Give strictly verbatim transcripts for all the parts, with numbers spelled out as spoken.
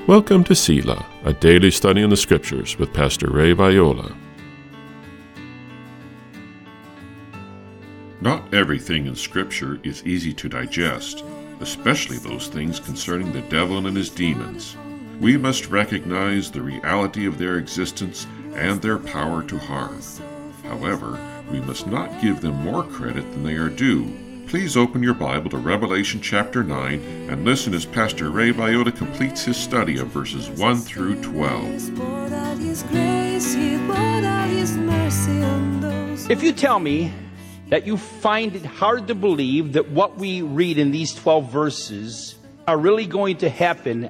Welcome to Selah, a daily study in the Scriptures with Pastor Ray Viola. Not everything in Scripture is easy to digest, especially those things concerning the devil and his demons. We must recognize the reality of their existence and their power to harm. However, we must not give them more credit than they are due. Please open your Bible to Revelation chapter nine and listen as Pastor Ray Viola completes his study of verses one through twelve. If you tell me that you find it hard to believe that what we read in these twelve verses are really going to happen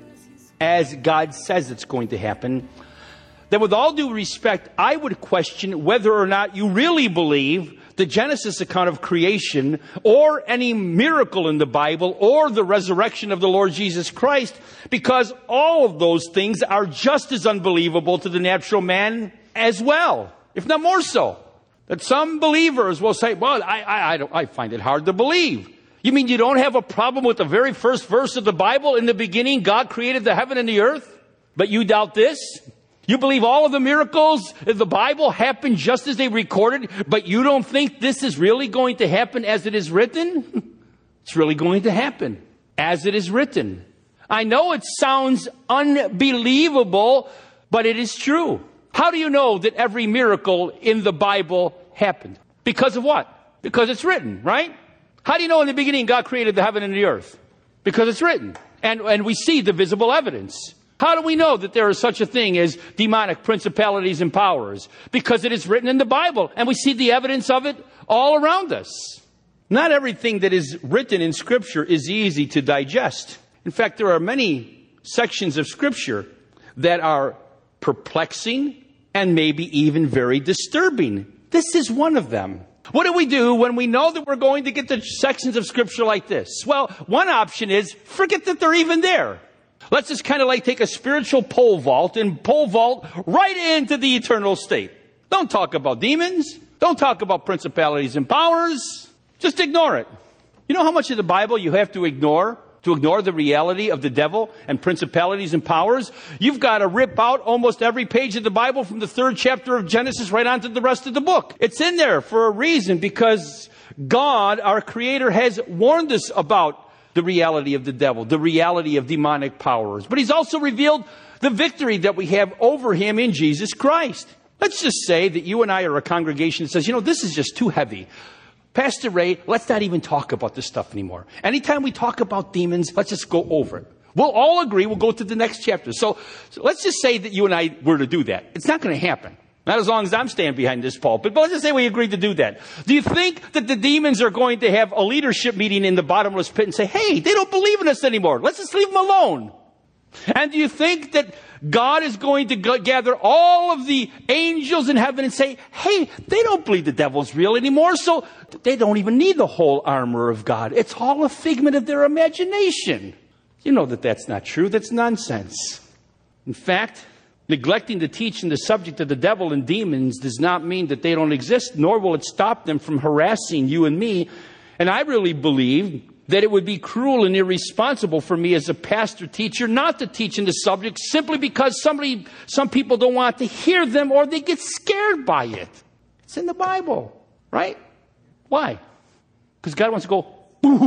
as God says it's going to happen, then with all due respect, I would question whether or not you really believe the Genesis account of creation, or any miracle in the Bible, or the resurrection of the Lord Jesus Christ, because all of those things are just as unbelievable to the natural man as well, if not more so. That some believers will say, well, I, I, I, don't, I find it hard to believe. You mean you don't have a problem with the very first verse of the Bible? In the beginning, God created the heaven and the earth, but you doubt this? You believe all of the miracles in the Bible happened just as they recorded, but you don't think this is really going to happen as it is written? It's really going to happen as it is written. I know it sounds unbelievable, but it is true. How do you know that every miracle in the Bible happened? Because of what? Because it's written, right? How do you know in the beginning God created the heaven and the earth? Because it's written. And, and we see the visible evidence. How do we know that there is such a thing as demonic principalities and powers? Because it is written in the Bible, and we see the evidence of it all around us. Not everything that is written in Scripture is easy to digest. In fact, there are many sections of Scripture that are perplexing and maybe even very disturbing. This is one of them. What do we do when we know that we're going to get to sections of Scripture like this? Well, one option is forget that they're even there. Let's just kind of like take a spiritual pole vault and pole vault right into the eternal state. Don't talk about demons. Don't talk about principalities and powers. Just ignore it. You know how much of the Bible you have to ignore to ignore the reality of the devil and principalities and powers? You've got to rip out almost every page of the Bible from the third chapter of Genesis right on to the rest of the book. It's in there for a reason, because God, our Creator, has warned us about the reality of the devil, the reality of demonic powers. But He's also revealed the victory that we have over him in Jesus Christ. Let's just say that you and I are a congregation that says, you know, this is just too heavy. Pastor Ray, let's not even talk about this stuff anymore. Anytime we talk about demons, let's just go over it. We'll all agree. We'll go to the next chapter. So, so let's just say that you and I were to do that. It's not going to happen. Not as long as I'm standing behind this pulpit. But let's just say we agreed to do that. Do you think that the demons are going to have a leadership meeting in the bottomless pit and say, hey, they don't believe in us anymore. Let's just leave them alone. And do you think that God is going to g- gather all of the angels in heaven and say, hey, they don't believe the devil's real anymore, so they don't even need the whole armor of God. It's all a figment of their imagination. You know that that's not true. That's nonsense. In fact, neglecting to teach in the subject of the devil and demons does not mean that they don't exist, nor will it stop them from harassing you and me. And I really believe that it would be cruel and irresponsible for me as a pastor teacher not to teach in the subject simply because somebody, some people don't want to hear them or they get scared by it. It's in the Bible, right? Why? Because God wants to go,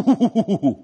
boo.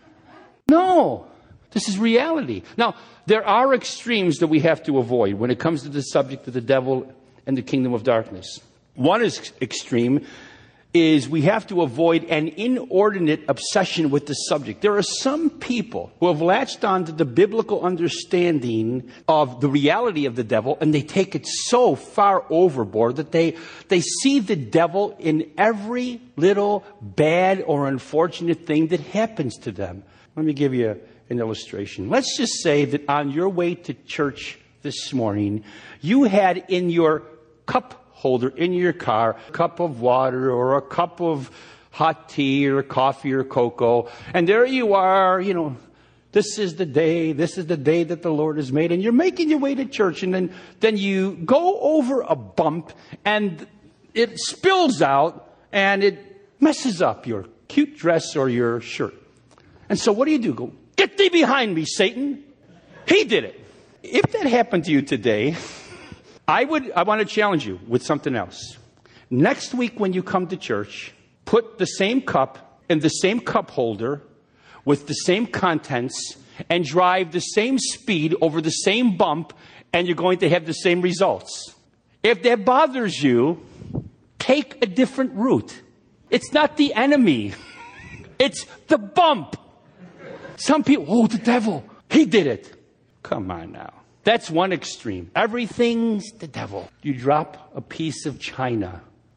No. This is reality. Now, there are extremes that we have to avoid when it comes to the subject of the devil and the kingdom of darkness. One is extreme is we have to avoid an inordinate obsession with the subject. There are some people who have latched on to the biblical understanding of the reality of the devil, and they take it so far overboard that they, they see the devil in every little bad or unfortunate thing that happens to them. Let me give you a an illustration. Let's just say that on your way to church this morning, you had in your cup holder in your car a cup of water or a cup of hot tea or coffee or cocoa, and there you are, you know, this is the day, this is the day that the Lord has made, and you're making your way to church, and then, then you go over a bump, and it spills out, and it messes up your cute dress or your shirt. And so what do you do? Go, get thee behind me, Satan. He did it. if that happened to you today, I would, I want to challenge you with something else. Next week when you come to church, put the same cup in the same cup holder with the same contents and drive the same speed over the same bump, and you're going to have the same results. If that bothers you, take a different route. It's not the enemy. It's the bump. Some people, oh, the devil, he did it. Come on now. That's one extreme. Everything's the devil. You drop a piece of china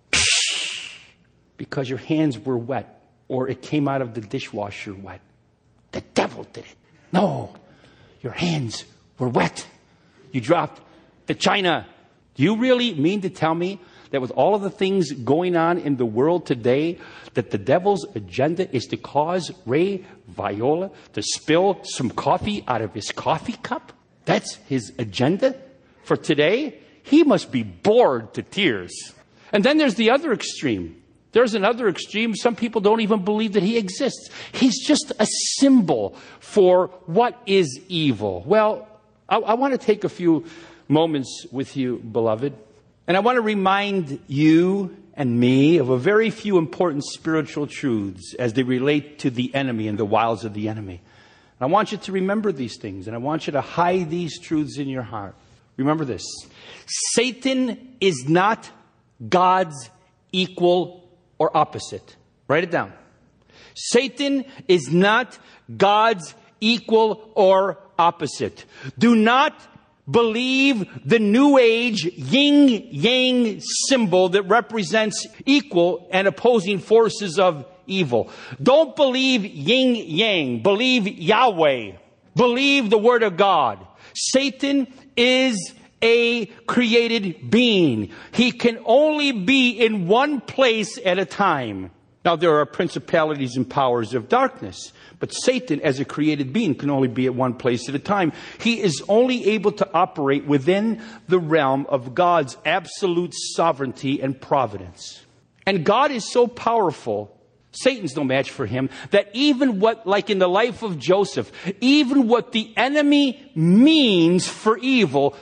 because your hands were wet or it came out of the dishwasher wet. The devil did it. No, your hands were wet. You dropped the china. Do you really mean to tell me that with all of the things going on in the world today, that the devil's agenda is to cause Ray Viola to spill some coffee out of his coffee cup? That's his agenda for today? He must be bored to tears. And then there's the other extreme. There's another extreme. Some people don't even believe that he exists. He's just a symbol for what is evil. Well, I, I want to take a few moments with you, beloved. And I want to remind you and me of a very few important spiritual truths as they relate to the enemy and the wiles of the enemy. And I want you to remember these things, and I want you to hide these truths in your heart. Remember this. Satan is not God's equal or opposite. Write it down. Satan is not God's equal or opposite. Do not believe the New Age yin-yang symbol that represents equal and opposing forces of evil. Don't believe yin-yang. Believe Yahweh. Believe the Word of God. Satan is a created being. He can only be in one place at a time. Now, there are principalities and powers of darkness, but Satan, as a created being, can only be at one place at a time. He is only able to operate within the realm of God's absolute sovereignty and providence. And God is so powerful, Satan's no match for him, that even what, like in the life of Joseph, even what the enemy means for evil,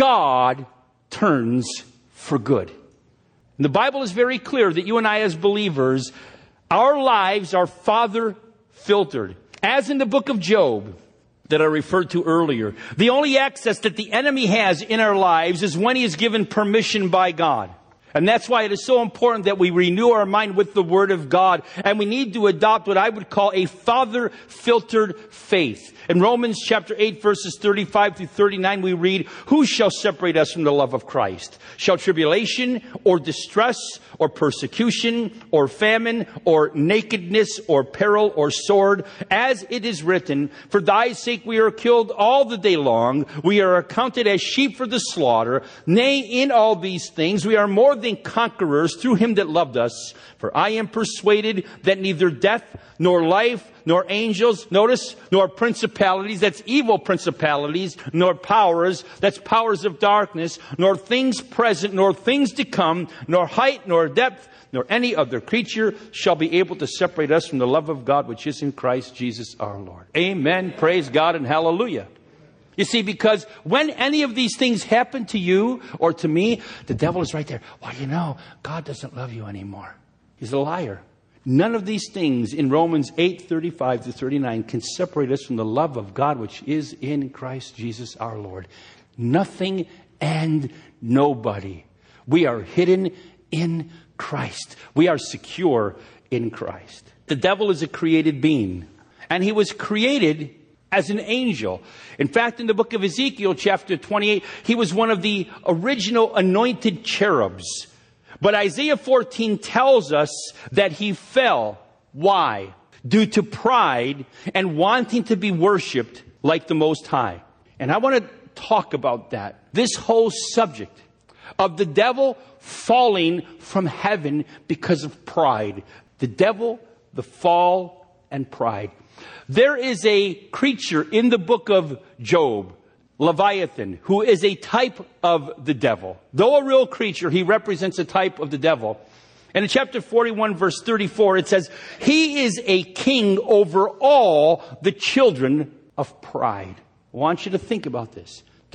God turns for good. And the Bible is very clear that you and I as believers, our lives are Father filtered. As in the book of Job that I referred to earlier, the only access that the enemy has in our lives is when he is given permission by God. And that's why it is so important that we renew our mind with the Word of God. And we need to adopt what I would call a Father-filtered faith. In Romans chapter eight, verses thirty-five through thirty-nine, we read, "Who shall separate us from the love of Christ? Shall tribulation or distress or persecution or famine or nakedness or peril or sword? As it is written, for thy sake we are killed all the day long. We are accounted as sheep for the slaughter. Nay, in all these things we are more than conquerors through him that loved us. For I am persuaded that neither death nor life, nor angels, notice, nor principalities, that's evil principalities, nor powers, that's powers of darkness, nor things present, nor things to come, nor height, nor depth, nor any other creature shall be able to separate us from the love of God which is in Christ Jesus our Lord." Amen. Praise God and hallelujah. You see, because when any of these things happen to you or to me, the devil is right there. Well, you know, God doesn't love you anymore. He's a liar. None of these things in Romans eight, thirty-five to thirty-nine can separate us from the love of God which is in Christ Jesus our Lord. Nothing and nobody. We are hidden in Christ. We are secure in Christ. The devil is a created being, and he was created as an angel. In fact, in the book of Ezekiel, chapter twenty-eight, he was one of the original anointed cherubs. But Isaiah fourteen tells us that he fell. Why? Due to pride and wanting to be worshipped like the Most High. And I want to talk about that. This whole subject of the devil falling from heaven because of pride. The devil, the fall, and pride. There is a creature in the book of Job, Leviathan, who is a type of the devil. Though a real creature, he represents a type of the devil. And in chapter forty-one, verse thirty-four, it says, "He is a king over all the children of pride." I want you to think about this.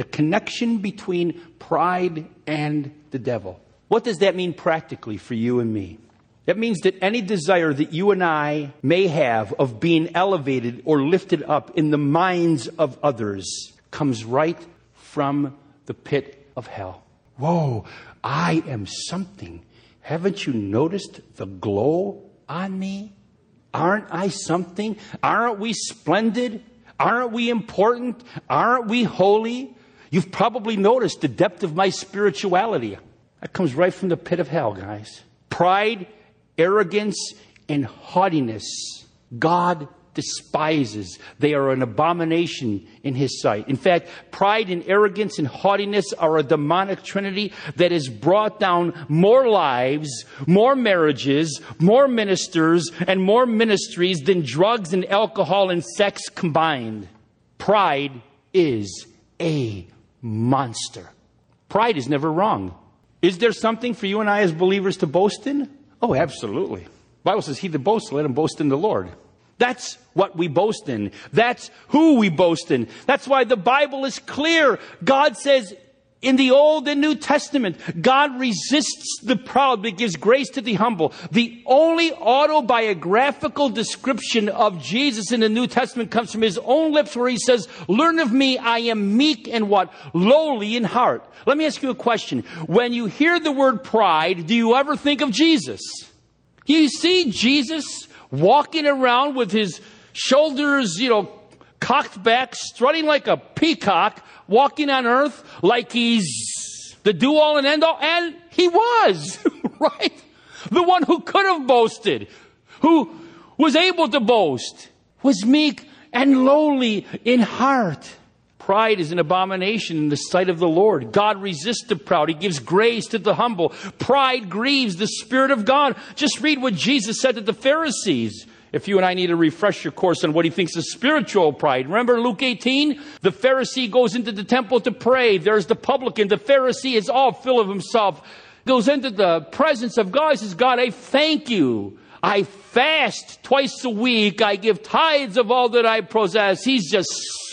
The connection between pride and the devil. What does that mean practically for you and me? That means that any desire that you and I may have of being elevated or lifted up in the minds of others comes right from the pit of hell. Whoa, I am something. Haven't you noticed the glow on me? Aren't I something? Aren't we splendid? Aren't we important? Aren't we holy? You've probably noticed the depth of my spirituality. That comes right from the pit of hell, guys. Pride, arrogance, and haughtiness, God despises. They are an abomination in His sight. In fact, pride and arrogance and haughtiness are a demonic trinity that has brought down more lives, more marriages, more ministers, and more ministries than drugs and alcohol and sex combined. Pride is a monster. Pride is never wrong. Is there something for you and I as believers to boast in? Oh, absolutely. The Bible says, he that boasts, let him boast in the Lord. That's what we boast in. That's who we boast in. That's why the Bible is clear. God says in the Old and New Testament, God resists the proud but gives grace to the humble. The only autobiographical description of Jesus in the New Testament comes from His own lips, where He says, learn of me, I am meek and what? Lowly in heart. Let me ask you a question. When you hear the word pride, do you ever think of Jesus? You see Jesus walking around with his shoulders, you know, cocked back, strutting like a peacock, walking on earth like he's the do-all and end-all. And he was, right? The one who could have boasted, who was able to boast, was meek and lowly in heart. Pride is an abomination in the sight of the Lord. God resists the proud. He gives grace to the humble. Pride grieves the Spirit of God. Just read what Jesus said to the Pharisees. If you and I need a refresher course on what He thinks of spiritual pride. Remember Luke eighteen? The Pharisee goes into the temple to pray. There's the publican. The Pharisee is all full of himself. Goes into the presence of God. Says, God, I thank you. I fast twice a week. I give tithes of all that I possess. He's just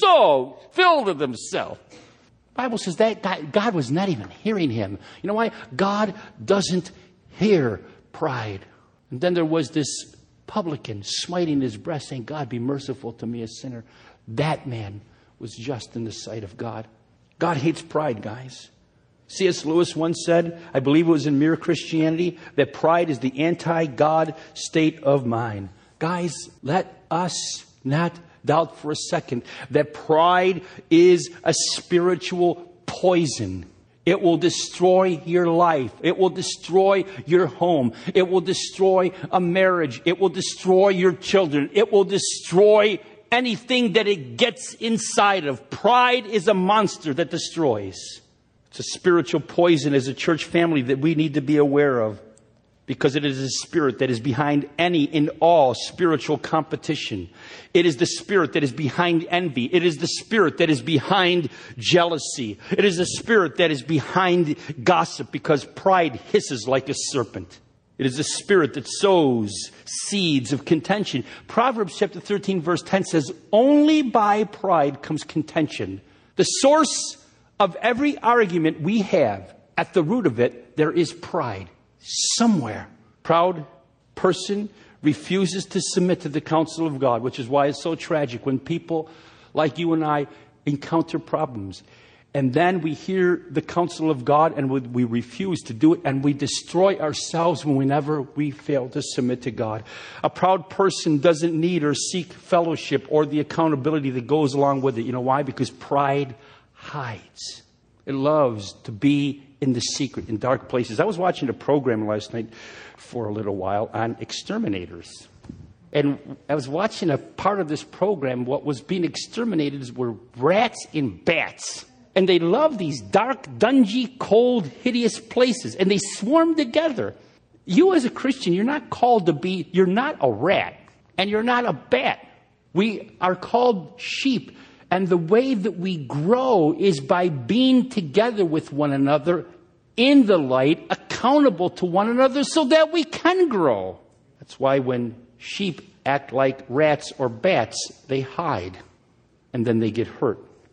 so filled with himself. The Bible says that God, God was not even hearing him. You know why? God doesn't hear pride. And then there was this publican smiting his breast saying, God, be merciful to me, a sinner. That man was just in the sight of God. God hates pride, guys. C S Lewis once said, I believe it was in Mere Christianity, that pride is the anti-God state of mind. Guys, let us not doubt for a second that pride is a spiritual poison. It will destroy your life. It will destroy your home. It will destroy a marriage. It will destroy your children. It will destroy anything that it gets inside of. Pride is a monster that destroys. It's a spiritual poison as a church family that we need to be aware of, because it is a spirit that is behind any and all spiritual competition. It is the spirit that is behind envy. It is the spirit that is behind jealousy. It is the spirit that is behind gossip, because pride hisses like a serpent. It is the spirit that sows seeds of contention. Proverbs chapter thirteen verse ten says, only by pride comes contention. The source of every argument we have, at the root of it, there is pride. Somewhere. Proud person refuses to submit to the counsel of God, which is why it's so tragic when people like you and I encounter problems. And then we hear the counsel of God and we, we refuse to do it, and we destroy ourselves whenever we fail to submit to God. A proud person doesn't need or seek fellowship or the accountability that goes along with it. You know why? Because pride hides. It loves to be in the secret, in dark places. I was watching a program last night for a little while on exterminators. And I was watching a part of this program. What was being exterminated were rats and bats. And they love these dark, dungy, cold, hideous places. And they swarm together. You as a Christian, you're not called to be, you're not a rat. And you're not a bat. We are called sheep. And the way that we grow is by being together with one another in the light, accountable to one another so that we can grow. That's why when sheep act like rats or bats, they hide and then they get hurt.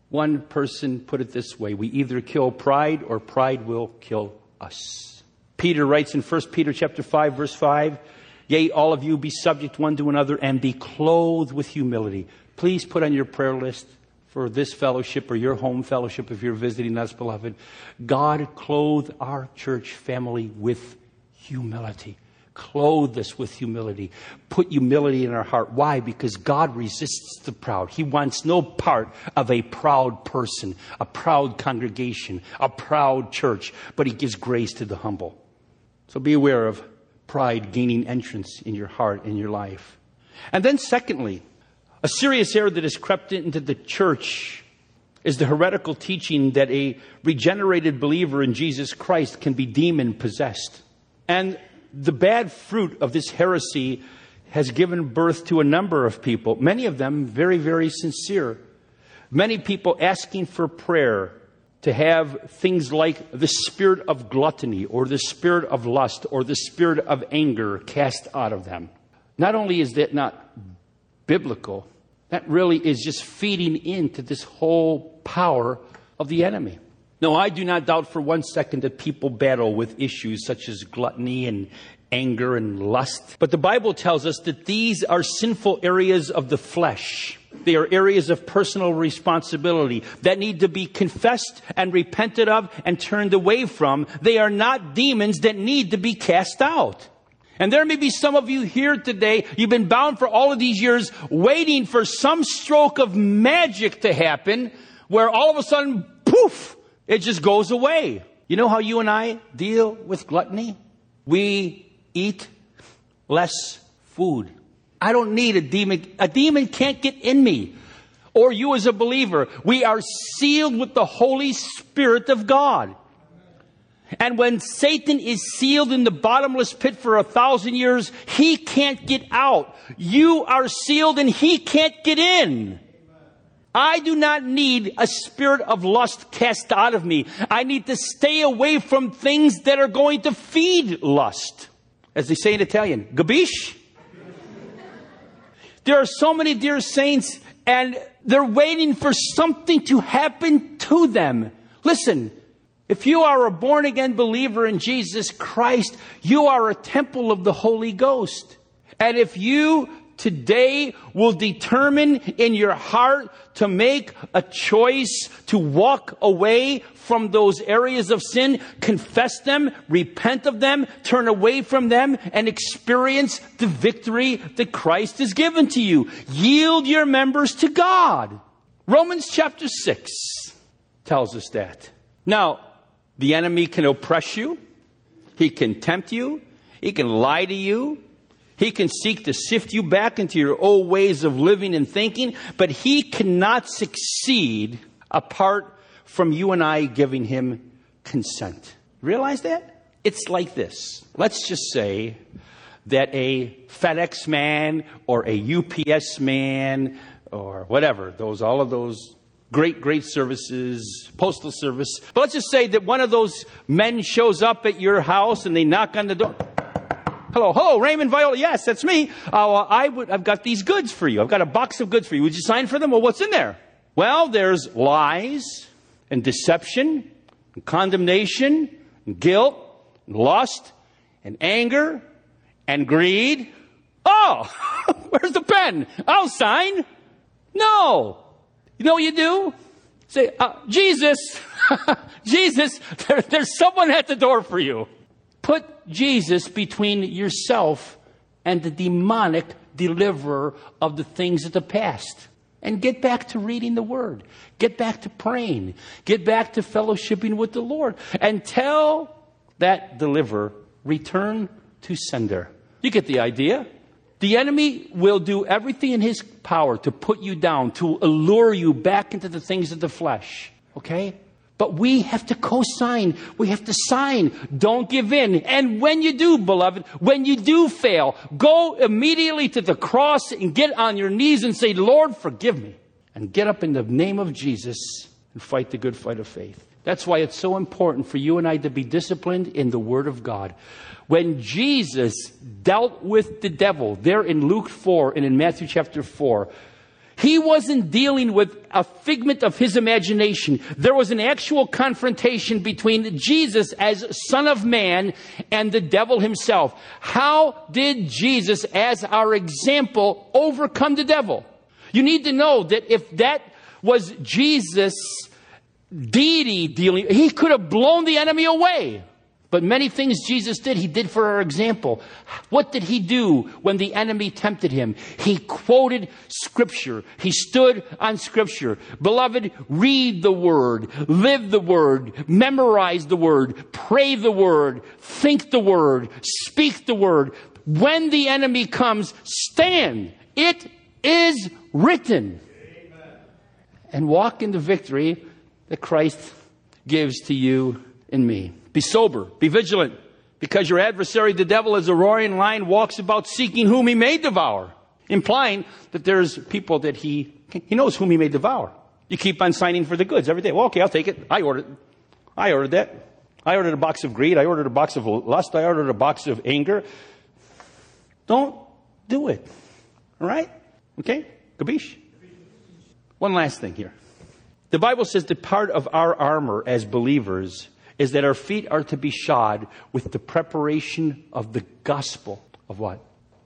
One person put it this way: we either kill pride or pride will kill us. Peter writes in First Peter chapter five, verse five, yea, all of you be subject one to another and be clothed with humility. Please put on your prayer list for this fellowship or your home fellowship if you're visiting us, beloved. God clothe our church family with humility. Clothe us with humility. Put humility in our heart. Why? Because God resists the proud. He wants no part of a proud person, a proud congregation, a proud church, but He gives grace to the humble. So be aware of pride gaining entrance in your heart, in your life. And then secondly, a serious error that has crept into the church is the heretical teaching that a regenerated believer in Jesus Christ can be demon possessed. And the bad fruit of this heresy has given birth to a number of people, many of them very, very sincere. Many people asking for prayer to have things like the spirit of gluttony or the spirit of lust or the spirit of anger cast out of them. Not only is that not biblical, that really is just feeding into this whole power of the enemy. No, I do not doubt for one second that people battle with issues such as gluttony and anger and lust. But the Bible tells us that these are sinful areas of the flesh. They are areas of personal responsibility that need to be confessed and repented of and turned away from. They are not demons that need to be cast out. And there may be some of you here today, you've been bound for all of these years waiting for some stroke of magic to happen where all of a sudden, poof, it just goes away. You know how you and I deal with gluttony? We eat less food. I don't need a demon. A demon can't get in me. Or you as a believer. We are sealed with the Holy Spirit of God. And when Satan is sealed in the bottomless pit for a thousand years, he can't get out. You are sealed and he can't get in. I do not need a spirit of lust cast out of me. I need to stay away from things that are going to feed lust. As they say in Italian, gabish? There are so many dear saints and they're waiting for something to happen to them. Listen. If you are a born-again believer in Jesus Christ, you are a temple of the Holy Ghost. And if you today will determine in your heart to make a choice to walk away from those areas of sin, confess them, repent of them, turn away from them, and experience the victory that Christ has given to you. Yield your members to God. Romans chapter six tells us that. Now, the enemy can oppress you. He can tempt you. He can lie to you. He can seek to sift you back into your old ways of living and thinking. But he cannot succeed apart from you and I giving him consent. Realize that? It's like this. Let's just say that a FedEx man or a U P S man or whatever, those all of those Great, great services, postal service. But let's just say that one of those men shows up at your house and they knock on the door. Hello, hello, Raymond Viola. Yes, that's me. Uh, I would, I've got these goods for you. I've got a box of goods for you. Would you sign for them? Well, what's in there? Well, there's lies and deception and condemnation and guilt and lust and anger and greed. Oh, where's the pen? I'll sign. No. You know what you do? Say, uh, Jesus, Jesus, there, there's someone at the door for you. Put Jesus between yourself and the demonic deliverer of the things of the past. And get back to reading the Word. Get back to praying. Get back to fellowshipping with the Lord. And tell that deliverer, return to sender. You get the idea? The enemy will do everything in his power to put you down, to allure you back into the things of the flesh. Okay? But we have to co-sign. We have to sign. Don't give in. And when you do, beloved, when you do fail, go immediately to the cross and get on your knees and say, Lord, forgive me. And get up in the name of Jesus and fight the good fight of faith. That's why it's so important for you and I to be disciplined in the Word of God. When Jesus dealt with the devil, there in Luke four and in Matthew chapter four, He wasn't dealing with a figment of his imagination. There was an actual confrontation between Jesus as Son of Man and the devil himself. How did Jesus, as our example, overcome the devil? You need to know that if that was Jesus' deity dealing, he could have blown the enemy away. But many things Jesus did, he did for our example. What did he do when the enemy tempted him? He quoted Scripture. He stood on Scripture. Beloved, read the Word, live the Word, memorize the Word, pray the Word, think the Word, speak the Word. When the enemy comes, stand. It is written. Amen. And walk in the victory that Christ gives to you and me. Be sober, be vigilant, because your adversary, the devil, as a roaring lion, walks about seeking whom he may devour, implying that there's people that he he knows whom he may devour. You keep on signing for the goods every day. Well, okay, I'll take it. I ordered I ordered that. I ordered a box of greed. I ordered a box of lust. I ordered a box of anger. Don't do it. All right? Okay? Kabish? One last thing here. The Bible says that part of our armor as believers is that our feet are to be shod with the preparation of the gospel of what?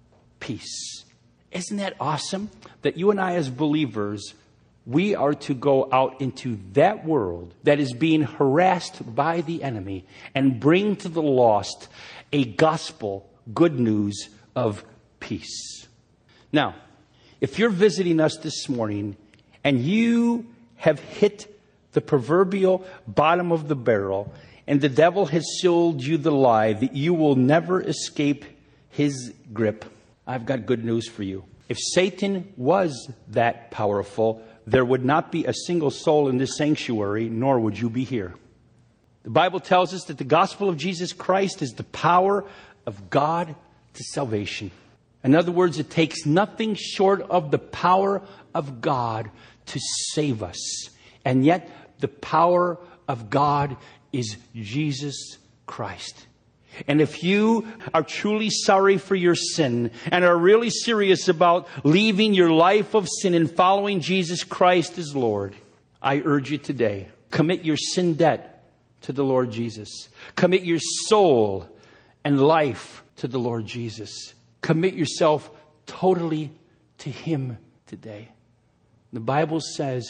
Peace. Isn't that awesome? That you and I as believers, we are to go out into that world that is being harassed by the enemy and bring to the lost a gospel, good news of peace. Now, if you're visiting us this morning and you have hit the proverbial bottom of the barrel, and the devil has sold you the lie that you will never escape his grip, I've got good news for you. If Satan was that powerful, there would not be a single soul in this sanctuary, nor would you be here. The Bible tells us that the gospel of Jesus Christ is the power of God to salvation. In other words, it takes nothing short of the power of God to save us. And yet, the power of God is Jesus Christ. And if you are truly sorry for your sin and are really serious about leaving your life of sin and following Jesus Christ as Lord, I urge you today, commit your sin debt to the Lord Jesus. Commit your soul and life to the Lord Jesus. Commit yourself totally to Him today. The Bible says,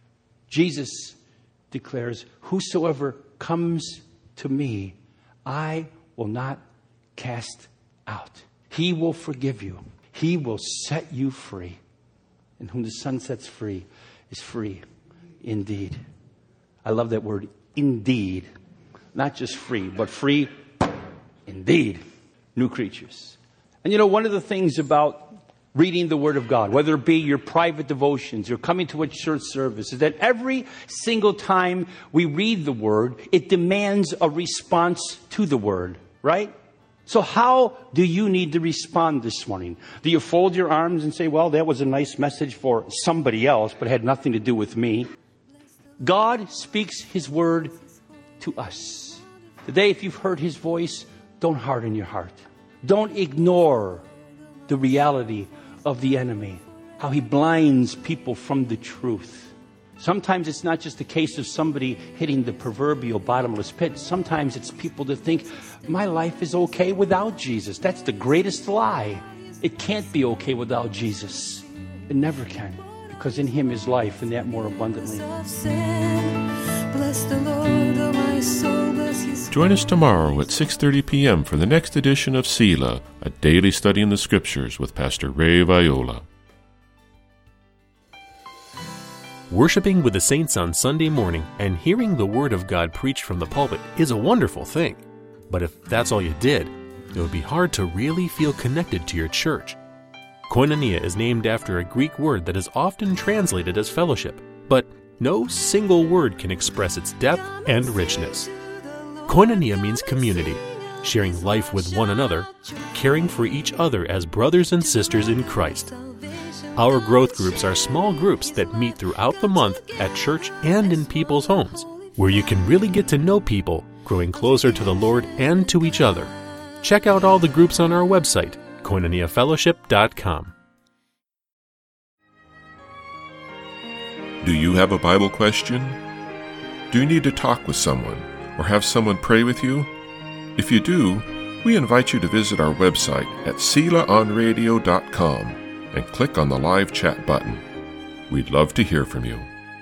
Jesus declares, whosoever comes to me, I will not cast out. He will forgive you. He will set you free. And whom the Son sets free is free indeed. I love that word, indeed. Not just free, but free indeed. New creatures. And you know, one of the things about reading the Word of God, whether it be your private devotions or coming to a church service, is that every single time we read the Word, it demands a response to the Word, right? So how do you need to respond this morning? Do you fold your arms and say, well, that was a nice message for somebody else, but it had nothing to do with me? God speaks His Word to us. Today, if you've heard His voice, don't harden your heart. Don't ignore the reality of the enemy, how he blinds people from the truth. Sometimes it's not just a case of somebody hitting the proverbial bottomless pit. Sometimes it's people that think, my life is okay without Jesus. That's the greatest lie. It can't be okay without Jesus. It never can, because in Him is life, and that more abundantly. Bless the Lord, oh my soul, bless His. Join us tomorrow at six thirty p.m. for the next edition of Selah, a daily study in the Scriptures with Pastor Ray Viola. Worshiping with the saints on Sunday morning and hearing the Word of God preached from the pulpit is a wonderful thing. But if that's all you did, it would be hard to really feel connected to your church. Koinonia is named after a Greek word that is often translated as fellowship, but no single word can express its depth and richness. Koinonia means community, sharing life with one another, caring for each other as brothers and sisters in Christ. Our growth groups are small groups that meet throughout the month at church and in people's homes, where you can really get to know people, growing closer to the Lord and to each other. Check out all the groups on our website, koinonia fellowship dot com. Do you have a Bible question? Do you need to talk with someone or have someone pray with you? If you do, we invite you to visit our website at selah on radio dot com and click on the live chat button. We'd love to hear from you.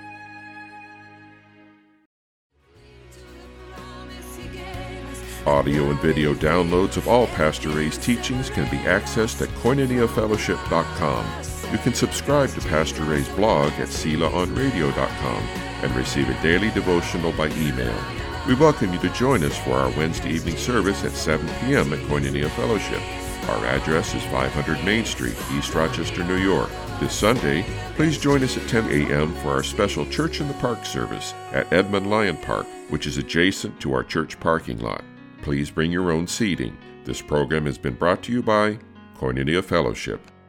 Audio and video downloads of all Pastor Ray's teachings can be accessed at koinonia fellowship dot com. You can subscribe to Pastor Ray's blog at selah on radio dot com and receive a daily devotional by email. We welcome you to join us for our Wednesday evening service at seven p.m. at Koinonia Fellowship. Our address is five hundred Main Street, East Rochester, New York. This Sunday, please join us at ten a.m. for our special Church in the Park service at Edmund Lyon Park, which is adjacent to our church parking lot. Please bring your own seating. This program has been brought to you by Koinonia Fellowship.